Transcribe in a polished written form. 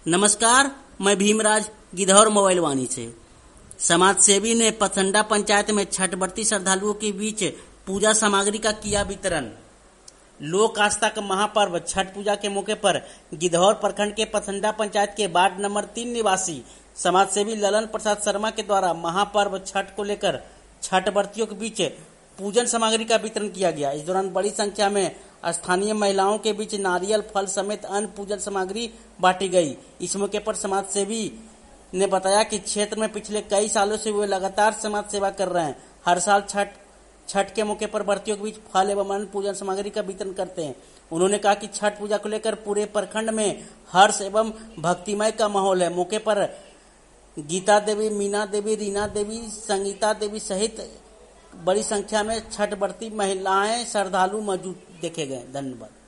नमस्कार, मैं भीमराज गिधौर मोबाइल वाणी से। समाज सेवी ने पथंडा पंचायत में छठ व्रती श्रद्धालुओं के बीच पूजा सामग्री का किया वितरण। लोक आस्था का महापर्व छठ पूजा के मौके पर गिधौर प्रखंड के पथंडा पंचायत के वार्ड नंबर 3 निवासी समाज सेवी ललन प्रसाद शर्मा के द्वारा महापर्व छठ को लेकर छठ व्रतियों के बीच पूजन सामग्री का वितरण किया गया। इस दौरान बड़ी संख्या में स्थानीय महिलाओं के बीच नारियल, फल समेत अन्य पूजन सामग्री बांटी गई। इस मौके पर समाज सेवी ने बताया कि क्षेत्र में पिछले कई सालों से वे लगातार समाज सेवा कर रहे हैं। हर साल छठ के मौके पर व्रतियों के बीच फल एवं अन्य पूजन सामग्री का वितरण करते हैं। उन्होंने कहा कि छठ पूजा को लेकर पूरे प्रखंड में हर्ष एवं भक्तिमय का माहौल है। मौके पर गीता देवी, मीना देवी, रीना देवी, संगीता देवी सहित बड़ी संख्या में छठ व्रती महिलाएं श्रद्धालु मौजूद देखे गए। धन्यवाद।